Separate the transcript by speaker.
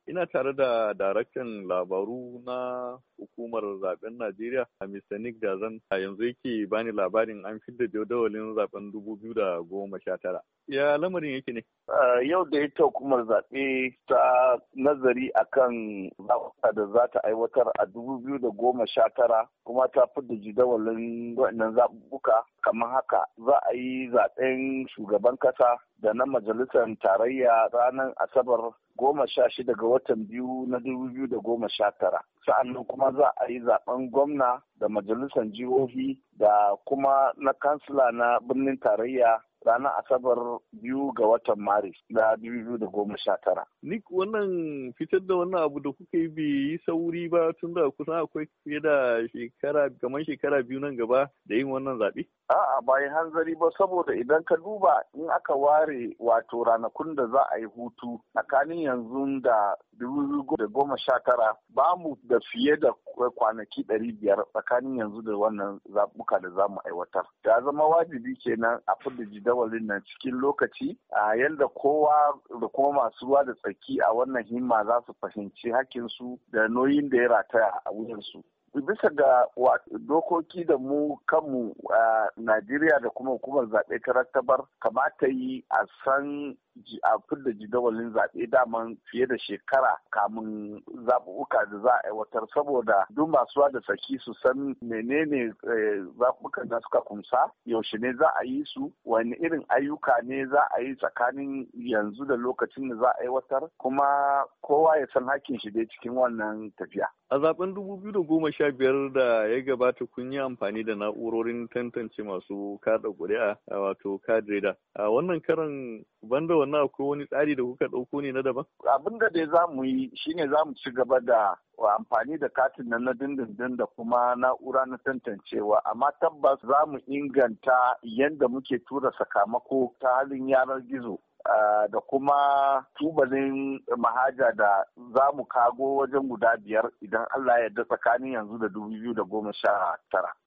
Speaker 1: Ina tare da daraktan labaru na hukumar zaben Najeriya, Mr. Nick Dazan, a yanzu yake bani labarin an fidda jadawalin zaben 2019. Ya lamarin yake ne?
Speaker 2: Yau da ita hukumar zaɓe ta nazari akan zaɓuɓɓuka da za ta aiwatar a 2019 kuma ta fidda jadawalin waɗannan zaɓuɓɓuka kamar haka. Za a yi zaɓen shugaban ƙasa da na majalisar tarayya ranar Asabar 16 ga watan biyu na 2019. Sa'annan kuma za a yi zaɓen gwamna da majalisar jihohi da kuma na kansila na birnin tarayya ranar Asabar 2 ga watan Maris na 2019.
Speaker 1: Nick, wannan fitar da wannan abu da kuka yi bai yi sauri ba tun da kusan akwai fiye da shekara biyu nan gaba da yin wannan zaɓe?
Speaker 2: A'a, ba yi hanzari ba, saboda idan ka duba in aka ware wato ranakun da za a yi hutu tsakanin yanzu da 2019 ba mu da fiye da kwanaki 500 tsakanin yanzu da wannan zaɓuka da za mu aiwatar. Ya zama wajibi kenan a fidda jadawalin nan cikin lokaci a yanda kowa da kuma masu ruwa da tsaki a wannan himma za su fahimci hakkinsu da nauyin da ya rataya a wuyansu. Bisa ga dokoki da mu kanmu a Najeriya da kuma hukumar zaɓe ta rattabar, kamata yi a san a fidda jadawalin zaɓe daman fiye da shekara kamun zaɓuɓɓuka da za a aiwatar, saboda duk masu da tsaki su san menene zaɓuɓɓukan da suka kumsa, yaushe ne za a yi su, wani irin ayyuka ne za a yi tsakanin yanzu da lokacin da za a aiwatar, kuma kowa ya san hakkin shi dai cikin wannan tafiya.
Speaker 1: A zaben 2015 da ya gabata kun yi amfani da na'urorin tantance masu kada ƙuri'a wato card reader. A wannan karan banda wannan akwai wani tsari da kuka ɗauko ne na daban?
Speaker 2: Abin da dai za mu yi shine za mu ci gaba da amfani da katin nan na dindindin da kuma na'ura na tantancewa, amma tabbas za mu inganta yadda muke tura sakamako ta halin yanar gizo. Da kuma tubalin mahaja da za mu kago wajen guda 5 idan Allah ya yarda tsakanin yanzu da 2019.